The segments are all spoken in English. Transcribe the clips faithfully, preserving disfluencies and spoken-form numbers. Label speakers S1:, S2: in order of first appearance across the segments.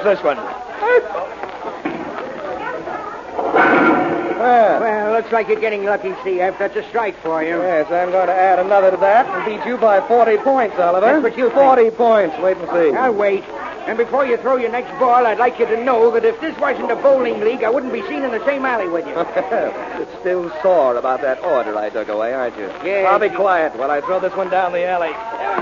S1: this one.
S2: Well, well, looks like you're getting lucky, C F. That's a strike for you.
S1: Yes, I'm going to add another to that and beat you by forty points, Oliver.
S2: That's what you think.
S1: forty points. Wait and see.
S2: I'll wait. And before you throw your next ball, I'd like you to know that if this wasn't a bowling league, I wouldn't be seen in the same alley with you.
S1: You're still sore about that order I took away, aren't you?
S2: Yes.
S1: I'll be quiet while I throw this one down the alley.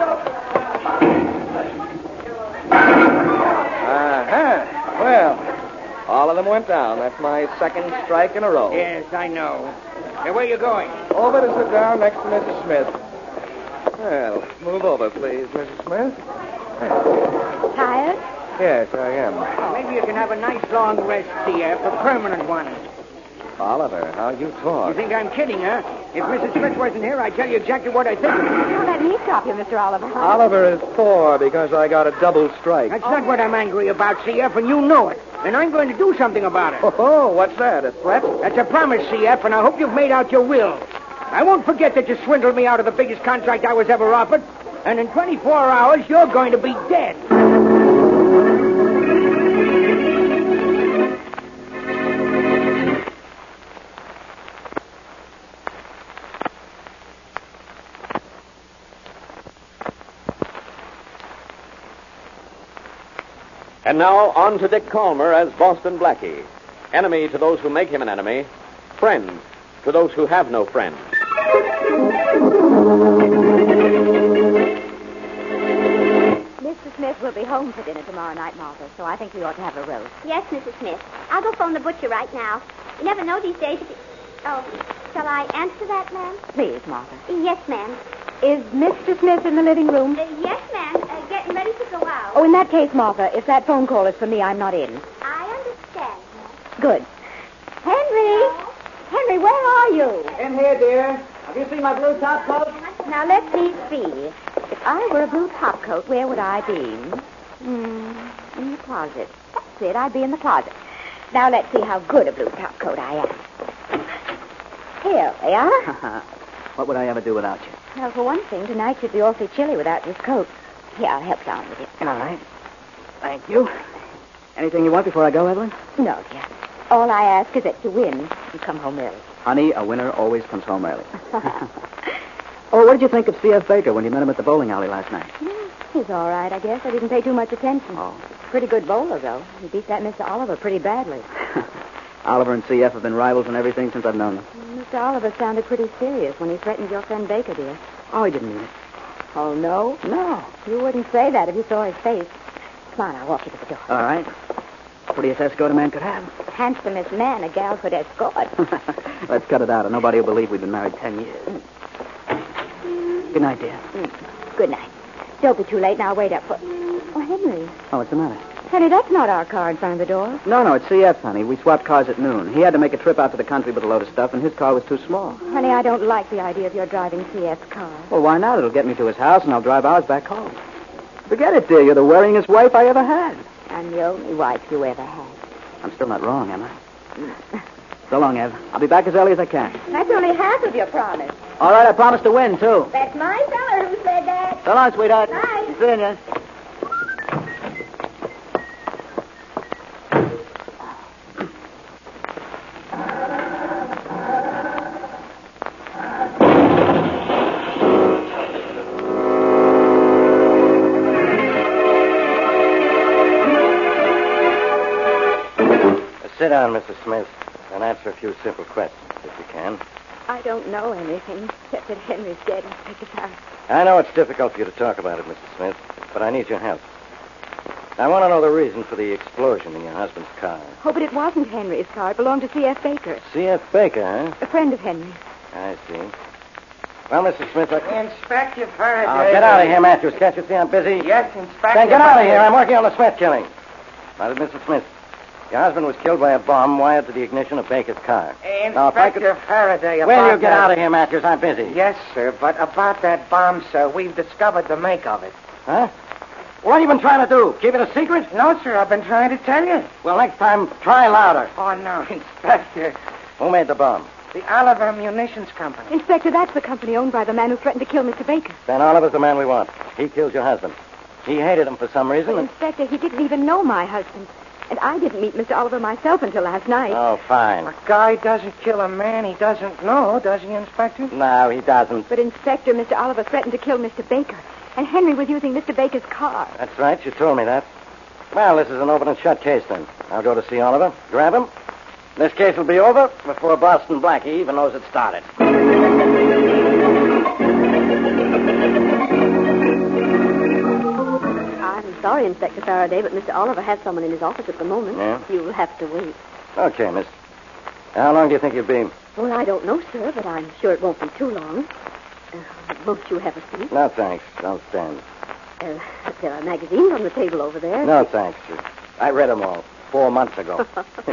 S1: Uh-huh. Well, all of them went down. That's my second strike in a row.
S2: Yes, I know. Now, where you going?
S1: Over to sit down next to Missus Smith. Well, move over, please, Missus Smith.
S3: Tired?
S1: Yes, I am.
S2: Maybe you can have a nice long rest, C F, a permanent one.
S1: Oliver, how you
S2: You
S1: talk.
S2: think I'm kidding, huh? If Missus Smith wasn't here, I'd tell you exactly what I think of her.
S3: Don't let me stop you, Mister Oliver.
S1: Oliver is sore because I got a double strike.
S2: That's not what I'm angry about, C F, and you know it. And I'm going to do something about it.
S1: Oh, what's that, a threat?
S2: That's a promise, C F, and I hope you've made out your will. I won't forget that you swindled me out of the biggest contract I was ever offered. And in twenty-four hours, you're going to be dead.
S4: And now, on to Dick Calmer as Boston Blackie. Enemy to those who make him an enemy. Friend to those who have no friend.
S3: Mister Smith will be home for dinner tomorrow night, Martha, so I think we ought to have a roast.
S5: Yes, Missus Smith. I'll go phone the butcher right now. You never know these days if he... Oh, shall I answer that, ma'am?
S3: Please, Martha.
S5: Yes, ma'am.
S3: Is Mister Smith in the living room?
S5: Uh, yes, ma'am. Uh, getting ready to go out.
S3: Oh, in that case, Martha, if that phone call is for me, I'm not in.
S5: I understand, ma'am.
S3: Good. Henry! Henry, where are you?
S2: In here, dear. Have you seen my blue top coat?
S3: Now, let me see. If I were a blue top coat, where would I be? Hmm, in the closet. That's it, I'd be in the closet. Now, let's see how good a blue top coat I am. Here we are.
S6: What would I ever do without you?
S3: Well, for one thing, tonight you'd be awfully chilly without this coat. Here, I'll help you on with it.
S6: All right. Thank you. Anything you want before I go, Evelyn?
S3: No, dear. All I ask is that you win and come home early.
S6: Honey, a winner always comes home early. Oh, what did you think of C F. Baker when you met him at the bowling alley last night?
S3: Mm, he's all right, I guess. I didn't pay too much attention.
S6: Oh.
S3: Pretty good bowler, though. He beat that Mister Oliver pretty badly.
S6: Oliver and C F have been rivals and everything since I've known them.
S3: Mister Oliver sounded pretty serious when he threatened your friend Baker, dear.
S6: Oh, he didn't mean it.
S3: Oh, no?
S6: No.
S3: You wouldn't say that if you saw his face. Come on, I'll walk you to the door.
S6: All right. Prettiest escort a man could have.
S3: Handsomest man a gal could escort.
S6: Let's cut it out, or nobody will believe we've been married ten years. Mm. Good night, dear.
S3: Mm. Good night. Don't be too late, and I'll wait up for... Oh, Henry.
S6: Oh, what's the matter?
S3: Henry, that's not our car in front of the door.
S6: No, no, it's C F's, honey. We swapped cars at noon. He had to make a trip out to the country with a load of stuff, and his car was too small.
S3: Honey, I don't like the idea of your driving C F's car.
S6: Well, why not? It'll get me to his house, and I'll drive ours back home. Forget it, dear. You're the wearingest wife I ever had.
S3: I'm the only wife you ever had.
S6: I'm still not wrong, am I? So long, Ev. I'll be back as early as I can.
S3: That's only half of your promise.
S6: All right, I promise to win, too.
S5: That's my feller who said that.
S6: So long, sweetheart.
S5: Bye.
S6: See you.
S7: Sit down, Missus Smith, and answer a few simple questions, if you can.
S3: I don't know anything except that Henry's dead in Baker's house.
S7: I know it's difficult for you to talk about it, Missus Smith, but I need your help. I want to know the reason for the explosion in your husband's car.
S3: Oh, but it wasn't Henry's car. It belonged to C F. Baker,
S7: C F. Baker, huh?
S3: a friend of Henry's.
S7: I see. Well, Missus Smith, I...
S2: Inspector Faraday.
S7: Oh, get out of here, Matthews. Can't you see I'm busy?
S2: Yes, Inspector.
S7: Then get out of here. I'm working on the Smith killing. Now, Missus Smith, your husband was killed by a bomb wired to the ignition of Baker's car.
S2: Hey,
S7: Now, if I could-
S2: Inspector Faraday, about
S7: Will you get
S2: that...
S7: out of here, Matthews? I'm busy.
S2: Yes, sir, but about that bomb, sir, we've discovered the make of it.
S7: Huh? What have you been trying to do? Keep it a secret?
S2: No, sir, I've been trying to tell you.
S7: Well, next time, try louder.
S2: Oh, no, Inspector.
S7: Who made the bomb?
S2: The Oliver Munitions Company.
S3: Inspector, that's the company owned by the man who threatened to kill Mister Baker.
S7: Then Oliver's the man we want. He killed your husband. He hated him for some reason.
S3: But,
S7: and-
S3: Inspector, he didn't even know my husband. And I didn't meet Mister Oliver myself until last night.
S7: Oh, fine.
S2: A guy doesn't kill a man he doesn't know, does he, Inspector?
S7: No, he doesn't.
S3: But, Inspector, Mister Oliver threatened to kill Mister Baker. And Henry was using Mister Baker's car.
S7: That's right. You told me that. Well, this is an open and shut case, then. I'll go to see Oliver, grab him. This case will be over before Boston Blackie even knows it started.
S5: I'm sorry, Inspector Faraday, but Mister Oliver has someone in his office at the moment.
S7: Yeah?
S5: You'll have to wait.
S7: Okay, miss. How long do you think you'll be?
S5: Well, I don't know, sir, but I'm sure it won't be too long. Uh, won't you have a seat?
S7: No, thanks. I'll stand.
S5: Uh, there are magazines on the table over there.
S7: No, thanks. I read them all four months ago.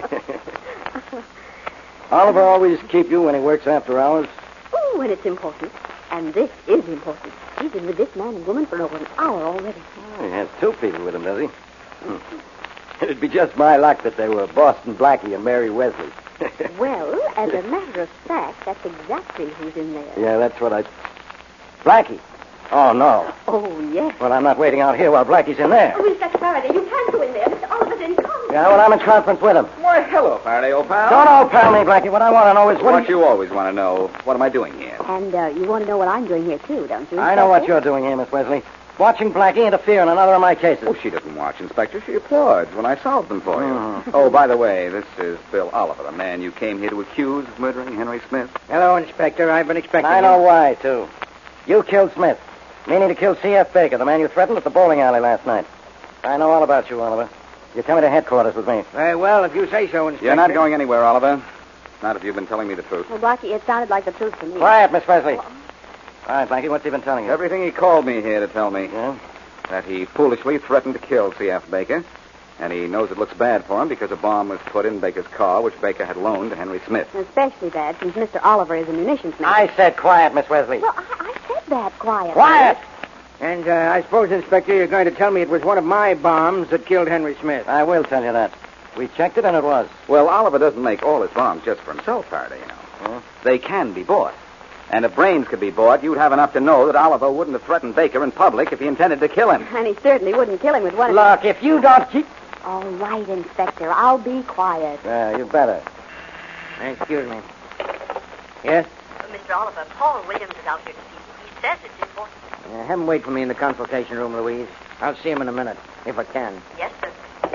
S7: Oliver always keep you when he works after hours?
S5: Oh, and it's important. And this is important. He's been with this man and woman for over an hour already.
S7: Oh, he has two people with him, does he? Hmm. It'd be just my luck that they were Boston Blackie and Mary Wesley.
S5: Well, as a matter of fact, that's exactly who's in there.
S7: Yeah, that's what I... Blackie? Oh, no.
S5: Oh, yes.
S7: Well, I'm not waiting out here while Blackie's in there.
S5: Oh, Inspector Faraday, you can't go in there. Mister Oliver's in conference.
S7: Yeah, well, I'm in conference with him.
S1: Why, hello, Faraday, old pal.
S7: Don't old pal me, Blackie. What I want to know is what...
S1: What you always want to know. What am I doing here?
S5: And uh, you want to know what I'm doing here, too, don't you,
S7: I know what
S5: Inspector?
S7: you're doing here, Miss Wesley. Watching Blackie interfere in another of my cases.
S1: Oh, she doesn't watch, Inspector. She applauds when I solve them for you.
S7: Mhm.
S1: Oh, by the way, this is Bill Oliver, the man you came here to accuse of murdering Henry Smith.
S2: Hello, Inspector. I've been expecting
S7: I
S2: you.
S7: know why, too. You killed Smith, meaning to kill C F. Baker, the man you threatened at the bowling alley last night. I know all about you, Oliver. You come to headquarters with me.
S2: Very well, if you say so, Inspector.
S1: You're not going anywhere, Oliver. Not if you've been telling me the truth.
S5: Well, Blackie, it sounded like the truth to me.
S7: Quiet, Miss Wesley. All right, Blackie, what's he been telling you?
S1: Everything he called me here to tell me.
S7: Yeah?
S1: That he foolishly threatened to kill C F. Baker. And he knows it looks bad for him because a bomb was put in Baker's car, which Baker had loaned to Henry Smith.
S5: Especially bad since Mister Oliver is a munitions man.
S7: I said quiet, Miss Wesley.
S5: Well, I, I said that quietly.
S7: Quiet!
S2: And uh, I suppose, Inspector, you're going to tell me it was one of my bombs that killed Henry Smith.
S7: I will tell you that. We checked it, and it was.
S1: Well, Oliver doesn't make all his bombs just for himself, Faraday, you know.
S7: Huh?
S1: They can be bought. And if brains could be bought, you'd have enough to know that Oliver wouldn't have threatened Baker in public if he intended to kill him.
S5: And he certainly wouldn't kill him with one of
S7: Look, if you don't keep...
S5: All right, Inspector. I'll be quiet.
S7: Yeah, you better.
S2: Excuse me. Yes?
S8: Mister Oliver, Paul Williams is out here to see you. He says it's important.
S2: Uh, have him wait for me in the consultation room, Louise. I'll see him in a minute, if I can.
S8: Yes, sir.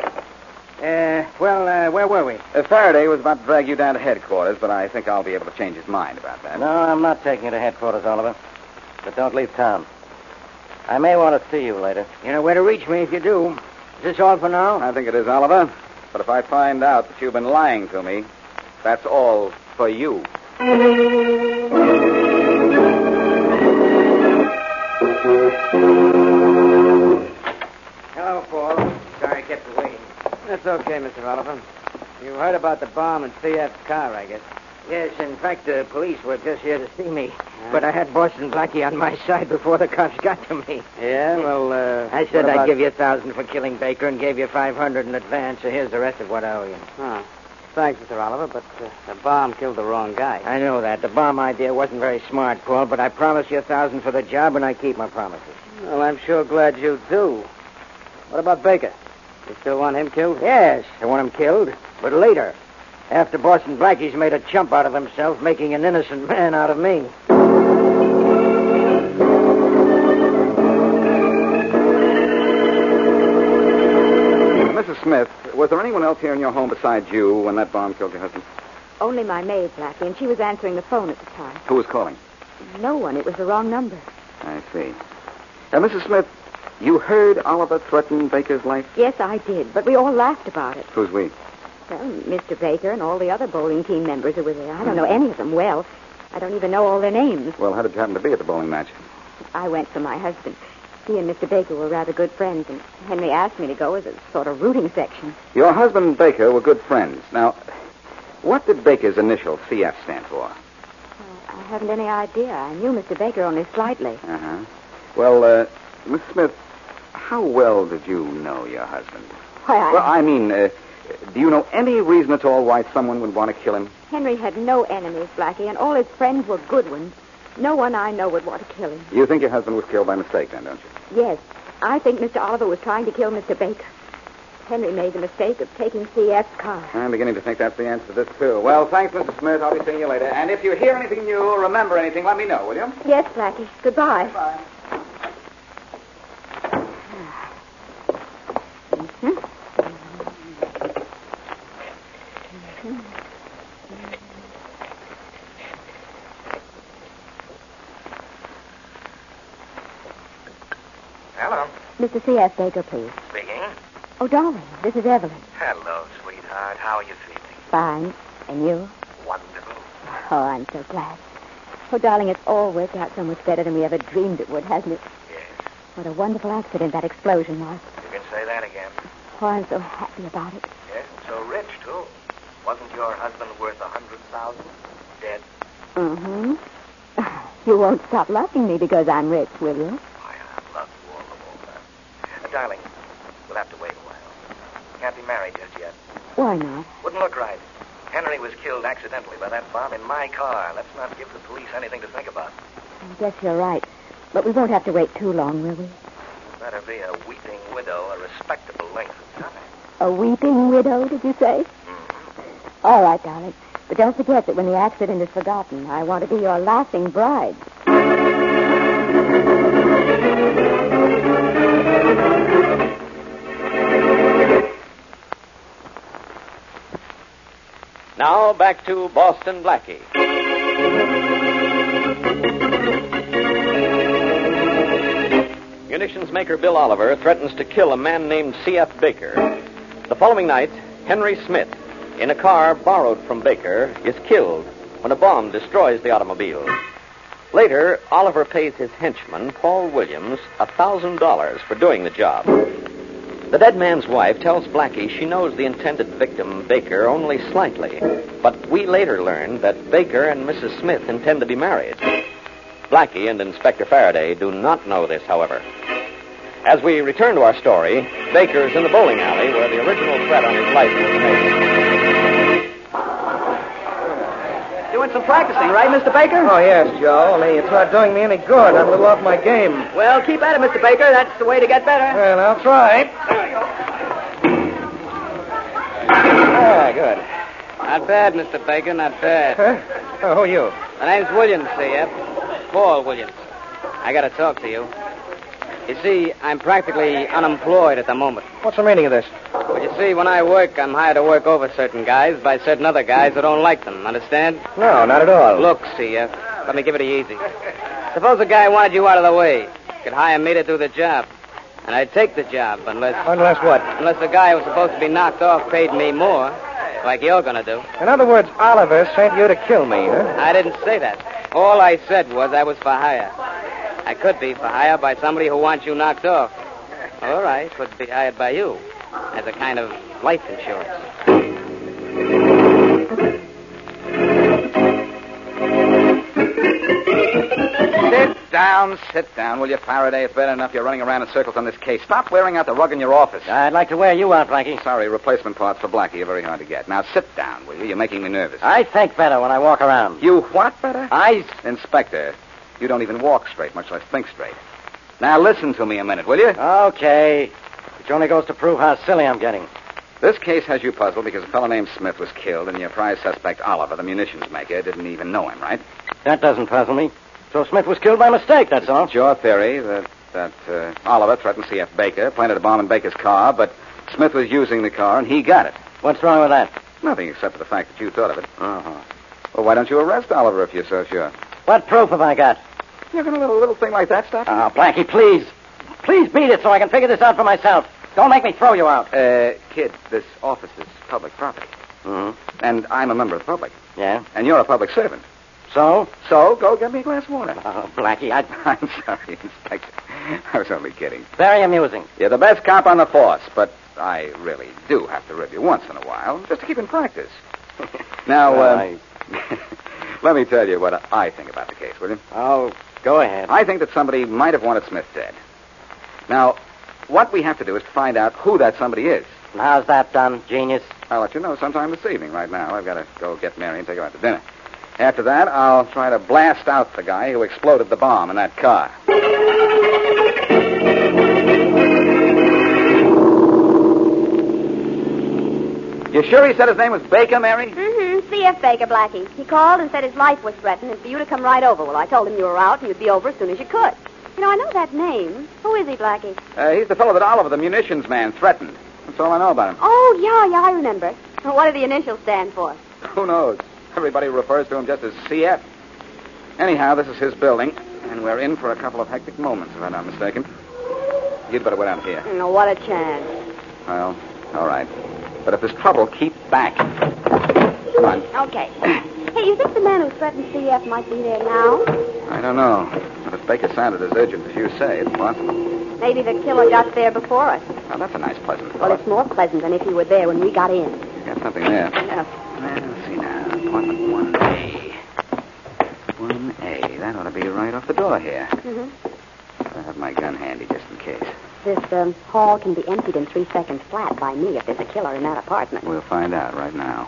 S2: Uh, well, uh, where were we?
S1: Uh, Faraday was about to drag you down to headquarters, but I think I'll be able to change his mind about that.
S7: No, I'm not taking you to headquarters, Oliver. But don't leave town. I may want to see you later.
S2: You know where to reach me if you do. Is this all for now?
S1: I think it is, Oliver. But if I find out that you've been lying to me, that's all for you.
S2: Hello, Paul. Sorry I kept you waiting.
S6: That's okay, Mister Oliver. You heard about the bomb in C F's car, I guess.
S2: Yes, in fact, the police were just here to see me. But I had Boston Blackie on my side before the cops got to me.
S6: Yeah, well, uh...
S2: I said
S6: what
S2: I'd
S6: about-
S2: give you a thousand for killing Baker and gave you five hundred in advance, so here's the rest of what I owe you.
S6: Huh. Thanks, Mister Oliver, but uh, the bomb killed the wrong guy.
S2: I know that. The bomb idea wasn't very smart, Paul, but I promised you a thousand for the job, and I keep my promises.
S6: Well, I'm sure glad you do. What about Baker? You still want him killed?
S2: Yes, I want him killed, but later. After Boston Blackie's made a chump out of himself, making an innocent man out of me.
S1: Missus Smith, was there anyone else here in your home besides you when that bomb killed your husband?
S3: Only my maid, Blackie, and she was answering the phone at the time.
S1: Who was calling?
S3: No one. It was the wrong number.
S1: I see. Uh, Missus Smith, you heard Oliver threaten Baker's life?
S3: Yes, I did, but we all laughed about it.
S1: Who's we?
S3: Well, Mister Baker and all the other bowling team members who were there. I don't know any of them well. I don't even know all their names.
S1: Well, how did you happen to be at the bowling match?
S3: I went for my husband. He and Mister Baker were rather good friends, and Henry asked me to go as a sort of rooting section.
S1: Your husband and Baker were good friends. Now, what did Baker's initial C F stand for?
S3: I haven't any idea. I knew Mister Baker only slightly.
S1: Uh-huh. Well, uh, Miss Smith, how well did you know your husband?
S3: Why, I...
S1: Well, I mean, uh, do you know any reason at all why someone would want to kill him?
S3: Henry had no enemies, Blackie, and all his friends were good ones. No one I know would want to kill him.
S1: You think your husband was killed by mistake, then, don't you?
S3: Yes, I think Mister Oliver was trying to kill Mister Baker. Henry made the mistake of taking C F's car.
S1: I'm beginning to think that's the answer to this, too. Well, thanks, Missus Smith. I'll be seeing you later. And if you hear anything new or remember anything, let me know, will you?
S3: Yes, Blackie. Goodbye.
S1: Bye.
S9: Hello.
S3: Mister C F. Baker, please.
S9: Speaking.
S3: Oh, darling, this is Evelyn.
S9: Hello, sweetheart. How are you feeling?
S3: Fine. And you?
S9: Wonderful.
S3: Oh, I'm so glad. Oh, darling, it's all worked out so much better than we ever dreamed it would, hasn't it?
S9: Yes.
S3: What a wonderful accident that explosion was.
S9: You can say that again.
S3: Oh, I'm so happy about it.
S9: Yes, and so rich, too. Wasn't your husband worth a hundred thousand? Dead?
S3: Mm-hmm. You won't stop loving me because I'm rich, will you?
S9: I love you all the more. Uh, darling, we'll have to wait a while. Can't be married just yet.
S3: Why not?
S9: Wouldn't look right. Henry was killed accidentally by that bomb in my car. Let's not give the police anything to think about.
S3: I guess you're right. But we won't have to wait too long, will we?
S9: Better be a weeping widow, a respectable length of time.
S3: A weeping widow, did you say?
S9: Mm-hmm.
S3: All right, darling. But don't forget that when the accident is forgotten, I want to be your laughing bride.
S4: Now back to Boston Blackie. Munitions maker Bill Oliver threatens to kill a man named C F. Baker. The following night, Henry Smith, in a car borrowed from Baker, is killed when a bomb destroys the automobile. Later, Oliver pays his henchman, Paul Williams, a thousand dollars for doing the job. The dead man's wife tells Blackie she knows the intended victim, Baker, only slightly. But we later learn that Baker and Missus Smith intend to be married. Blackie and Inspector Faraday do not know this, however. As we return to our story, Baker's in the bowling alley where the original threat on his life was made.
S6: Doing some practicing, right, Mister Baker?
S2: Oh, yes, Joe. Only it's not doing me any good. I'm a little off my game.
S6: Well, keep at it, Mister Baker. That's the way to get better.
S2: Well, I'll try. Ah, good.
S10: Not bad, Mister Baker, not bad.
S2: Huh? Oh, who are you?
S10: My name's Williams, C F. Paul Williams. I gotta talk to you. You see, I'm practically unemployed at the moment.
S2: What's the meaning of this?
S10: But you see, when I work, I'm hired to work over certain guys by certain other guys who don't like them. Understand?
S2: No, not at all.
S10: Look, C F, let me give it to you easy. Suppose a guy wanted you out of the way. You could hire me to do the job. And I'd take the job unless...
S2: Unless what?
S10: Unless the guy who was supposed to be knocked off paid me more, like you're gonna do.
S2: In other words, Oliver sent you to kill me, huh?
S10: I didn't say that. All I said was I was for hire. I could be for hire by somebody who wants you knocked off. All right, could be hired by you as a kind of life insurance.
S1: Sit down, sit down, will you, Faraday? It's bad enough you're running around in circles on this case. Stop wearing out the rug in your office.
S7: I'd like to wear you out, Blackie.
S1: Sorry, replacement parts for Blackie are very hard to get. Now, sit down, will you? You're making me nervous.
S7: I think better when I walk around.
S1: You what better?
S7: I...
S1: Inspector, you don't even walk straight, much less think straight. Now, listen to me a minute, will you?
S7: Okay. Which only goes to prove how silly I'm getting.
S1: This case has you puzzled because a fellow named Smith was killed, and your prize suspect, Oliver, the munitions maker, didn't even know him, right?
S7: That doesn't puzzle me. So Smith was killed by mistake, that's all.
S1: It's your theory that, that uh, Oliver threatened C F. Baker, planted a bomb in Baker's car, but Smith was using the car, and he got it.
S7: What's wrong with that?
S1: Nothing except for the fact that you thought of it.
S7: Uh-huh.
S1: Well, why don't you arrest Oliver if you're so sure?
S7: What proof have I got?
S1: You're going to let a little thing like that stop you?
S7: Oh, Blackie, please. Please beat it so I can figure this out for myself. Don't make me throw you out.
S1: Uh, kid, this office is public property.
S7: Mm-hmm.
S1: And I'm a member of the public.
S7: Yeah?
S1: And you're a public servant.
S7: So?
S1: So, go get me a glass of water.
S7: Oh, Blackie, I...
S1: I'm sorry, Inspector. I was only kidding.
S7: Very amusing.
S1: You're the best cop on the force, but I really do have to rib you once in a while, just to keep in practice. Now,
S7: Well,
S1: uh,
S7: I...
S1: let me tell you what I think about the case, will you?
S7: Oh, go ahead.
S1: I think that somebody might have wanted Smith dead. Now, what we have to do is to find out who that somebody is.
S7: And how's that done, genius?
S1: I'll let you know sometime this evening. Right now, I've got to go get Mary and take her out to dinner. After that, I'll try to blast out the guy who exploded the bomb in that car. You sure he said his name was Baker, Mary?
S3: Mm-hmm. C F. Baker, Blackie. He called and said his life was threatened and for you to come right over. Well, I told him you were out and you'd be over as soon as you could. You know, I know that name. Who is he, Blackie?
S1: Uh, he's the fellow that Oliver, the munitions man, threatened. That's all I know about him.
S3: Oh, yeah, yeah, I remember. What do the initials stand for?
S1: Who knows? Everybody refers to him just as C F. Anyhow, this is his building, and we're in for a couple of hectic moments, if I'm not mistaken. You'd better wait out here.
S3: No, what a chance.
S1: Well, all right. But if there's trouble, keep back. Come on.
S3: Okay. Hey, you think the man who threatened C F might be there now?
S1: I don't know. But if Baker sounded as urgent as you say, it's possible.
S3: Maybe the killer got there before us.
S1: Now, that's a nice, pleasant thought.
S3: Well, it's more pleasant than if he were there when we got in.
S1: You got something there.
S3: Yeah.
S1: Well, let's see now. Apartment one A. one A. That ought to be right off the door here.
S3: Mm-hmm.
S1: I'll have my gun handy just in case.
S3: This um, hall can be emptied in three seconds flat by me if there's a killer in that apartment.
S1: We'll find out right now.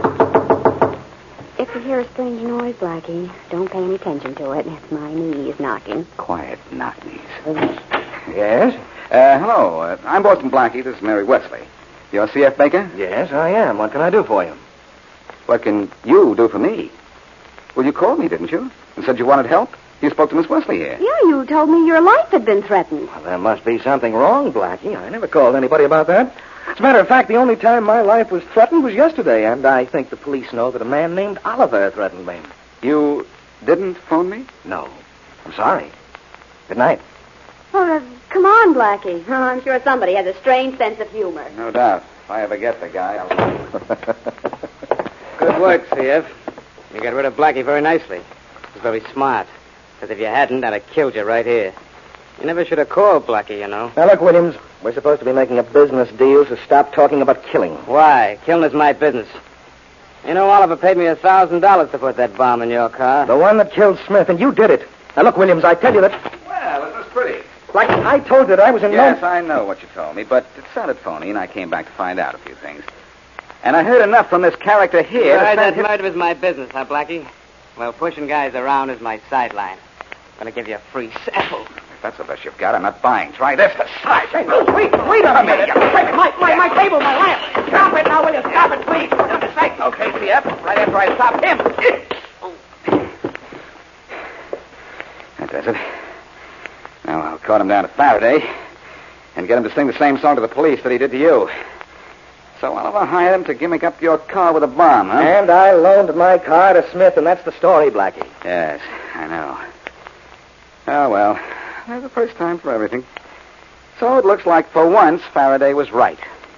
S3: If you hear a strange noise, Blackie, don't pay any attention to it. It's my knees knocking.
S1: Quiet knock knees.
S3: Oh.
S1: Yes? Uh, hello. Uh, I'm Boston Blackie. This is Mary Wesley. You're C F. Baker?
S7: Yes, I am. What can I do for you?
S1: What can you do for me? Well, you called me, didn't you? And said you wanted help? You spoke to Miss Wesley here.
S3: Yeah, you told me your life had been threatened.
S7: Well, there must be something wrong, Blackie. I never called anybody about that. As a matter of fact, the only time my life was threatened was yesterday, and I think the police know that a man named Oliver threatened me.
S1: You didn't phone me?
S7: No. I'm sorry. Good night.
S3: Oh, uh, come on, Blackie. Oh, I'm sure somebody has a strange sense of humor.
S1: No doubt. If I ever get the guy, I'll...
S10: Good work, C F. You got rid of Blackie very nicely. It was very smart. Because if you hadn't, I'd have killed you right here. You never should have called Blackie, you know.
S7: Now, look, Williams, we're supposed to be making a business deal, so stop talking about killing.
S10: Why? Killing is my business. You know, Oliver paid me a thousand dollars to put that bomb in your car.
S7: The one that killed Smith, and you did it. Now, look, Williams, I tell you that...
S1: Well, it was pretty.
S7: Like I told you that I was in...
S1: Yes,
S7: no...
S1: I know what you told me, but it sounded phony, and I came back to find out a few ththings. And I heard enough from this character here
S10: Right,
S1: to
S10: that
S1: him...
S10: murder is my business, huh, Blackie? Well, pushing guys around is my sideline. I'm going to give you a free sample.
S1: If that's the best you've got, I'm not buying. Try this. The size.
S2: Hey, wait, wait a minute. Wait, my, my, my table, my lamp. Stop it now, will you? Stop it, please. For goodness sake.
S1: Okay, C F. Right after I stop him. That does it. Now, I'll cart him down to Faraday and get him to sing the same song to the police that he did to you. So Oliver hired him to gimmick up your car with a bomb, huh?
S7: And I loaned my car to Smith, and that's the story, Blackie.
S1: Yes, I know. Oh, well, there's a first time for everything. So it looks like for once Faraday was right.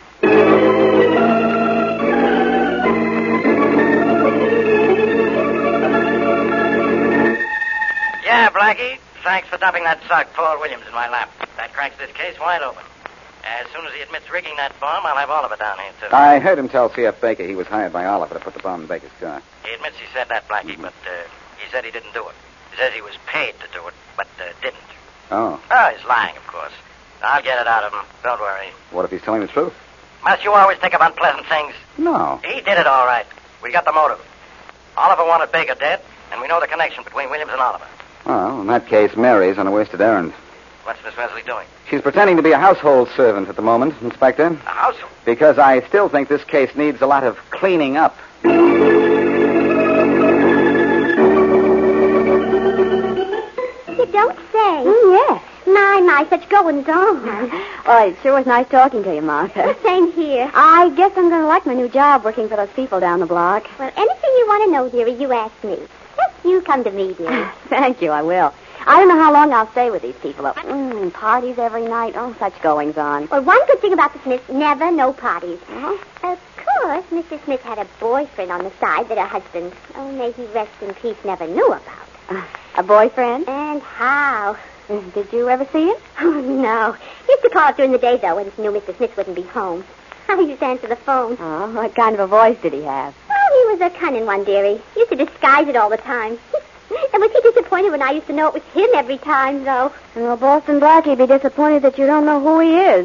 S9: Yeah, Blackie. Thanks for dumping that sock, Paul Williams, in my lap. That cracks this case wide open. As soon as he admits rigging that bomb, I'll have Oliver down here, too.
S1: I heard him tell C F. Baker he was hired by Oliver to put the bomb in Baker's car.
S9: He admits he said that, Blackie, but uh, he said he didn't do it. He says he was paid to do it, but uh, didn't.
S1: Oh.
S9: Oh, he's lying, of course. I'll get it out of him. Don't worry.
S1: What if he's telling the truth?
S9: Must you always think of unpleasant things?
S1: No.
S9: He did it all right. We got the motive. Oliver wanted Baker dead, and we know the connection between Williams and Oliver.
S1: Well, in that case, Mary's on a wasted errand.
S9: What's Miss Wesley doing?
S1: She's pretending to be a household servant at the moment, Inspector.
S9: A household?
S1: Because I still think this case needs a lot of cleaning up.
S5: You don't say.
S3: Mm, yes.
S5: My, my, such goings on.
S3: Well, it sure was nice talking to you, Martha.
S5: Same here.
S3: I guess I'm going to like my new job working for those people down the block.
S5: Well, anything you want to know, dearie, you ask me. Just you come to me, dearie.
S3: Thank you, I will. I don't know how long I'll stay with these people. Mm, parties every night. Oh, such goings on.
S5: Well, one good thing about the Smiths, never no parties.
S3: Uh-huh.
S5: Of course, Missus Smith had a boyfriend on the side that her husband, oh, may he rest in peace, never knew about.
S3: Uh, a boyfriend?
S5: And how?
S3: Did you ever see him?
S5: Oh, no. He used to call up during the day, though, when he knew Mister Smith wouldn't be home. I used to answer the phone.
S3: Oh, what kind of a voice did he have?
S5: Oh, he was a cunning one, dearie. He used to disguise it all the time. And was he disappointed when I used to know it was him every time, though?
S3: Well, Boston Blackie'd be disappointed that you don't know who he is.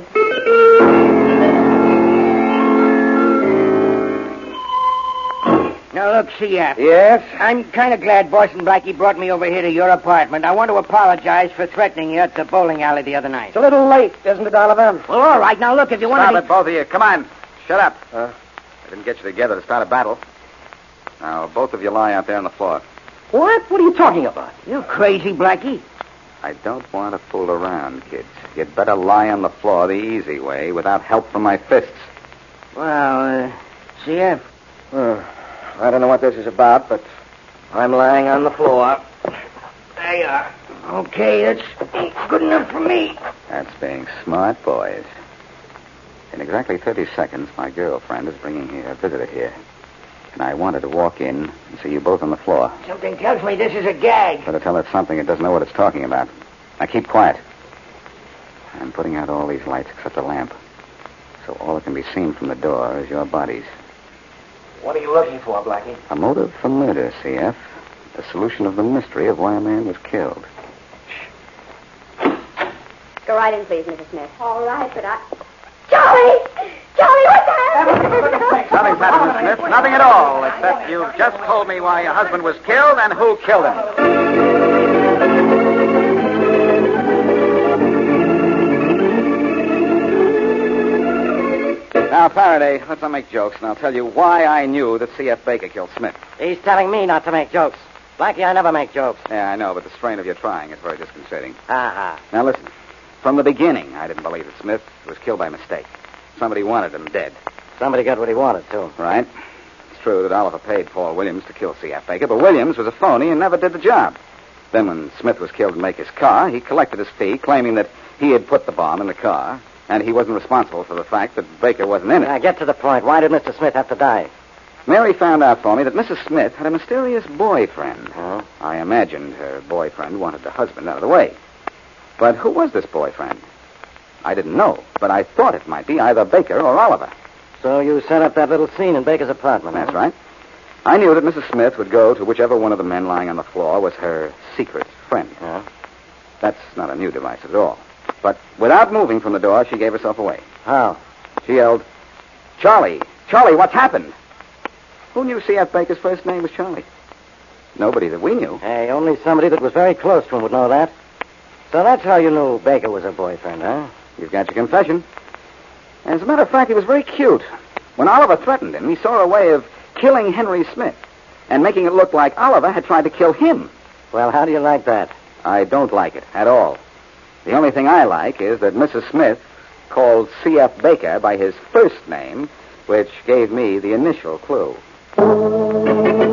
S2: Now, look, C F.
S7: Yes?
S2: I'm kind of glad Boston Blackie brought me over here to your apartment. I want to apologize for threatening you at the bowling alley the other night.
S7: It's a little late, isn't it, Oliver?
S2: Well, all right. Now, look, if you want
S1: Stop
S2: to...
S1: it, both of you. Come on. Shut up.
S7: Uh,
S1: I didn't get you together to start a battle. Now, both of you lie out there on the floor.
S7: What? What are you talking about?
S2: You crazy, Blackie?
S1: I don't want to fool around, kids. You'd better lie on the floor the easy way without help from my fists.
S2: Well, uh, C F?
S7: Uh, I don't know what this is about, but I'm lying on the floor.
S2: There you are. Okay, that's good enough for me.
S1: That's being smart, boys. In exactly thirty seconds, my girlfriend is bringing here a visitor here. And I wanted to walk in and see you both on the floor.
S2: Something tells me this is a gag.
S1: Better tell it something it doesn't know what it's talking about. Now keep quiet. I'm putting out all these lights except the lamp. So all that can be seen from the door is your bodies.
S7: What are you looking for, Blackie?
S1: A motive for murder, C F. A solution of the mystery of why a man was killed.
S3: Go right in, please, Missus Smith.
S5: All right, but I... Charlie! Charlie, what's happened?
S1: Nothing's happened, Miss Smith. Nothing at all, except you've just told me why your husband was killed and who killed him. Now, Faraday, let's not make jokes, and I'll tell you why I knew that C F. Baker killed Smith.
S9: He's telling me not to make jokes. Blackie, I never make jokes.
S1: Yeah, I know, but the strain of your trying is very disconcerting.
S9: Ha-ha.
S1: Now, listen. From the beginning, I didn't believe that Smith was killed by mistake. Somebody wanted him dead.
S9: Somebody got what he wanted, too.
S1: Right. It's true that Oliver paid Paul Williams to kill C F. Baker, but Williams was a phony and never did the job. Then when Smith was killed in Baker's car, he collected his fee, claiming that he had put the bomb in the car, and he wasn't responsible for the fact that Baker wasn't in it.
S9: Now, get to the point. Why did Mister Smith have to die?
S1: Mary found out for me that Missus Smith had a mysterious boyfriend.
S9: Oh?
S1: I imagined her boyfriend wanted the husband out of the way. But who was this boyfriend? I didn't know, but I thought it might be either Baker or Oliver.
S9: So you set up that little scene in Baker's apartment,
S1: That's
S9: huh?
S1: right. I knew that Missus Smith would go to whichever one of the men lying on the floor was her secret friend.
S9: Yeah.
S1: That's not a new device at all. But without moving from the door, she gave herself away.
S9: How?
S1: She yelled, "Charlie! Charlie, what's happened?" Who knew C F. Baker's first name was Charlie? Nobody that we knew.
S9: Hey, only somebody that was very close to him would know that. So that's how you knew Baker was her boyfriend, huh?
S1: You've got your confession. As a matter of fact, he was very cute. When Oliver threatened him, he saw a way of killing Henry Smith and making it look like Oliver had tried to kill him.
S9: Well, how do you like that?
S1: I don't like it at all. The only thing I like is that Missus Smith called C F. Baker by his first name, which gave me the initial clue.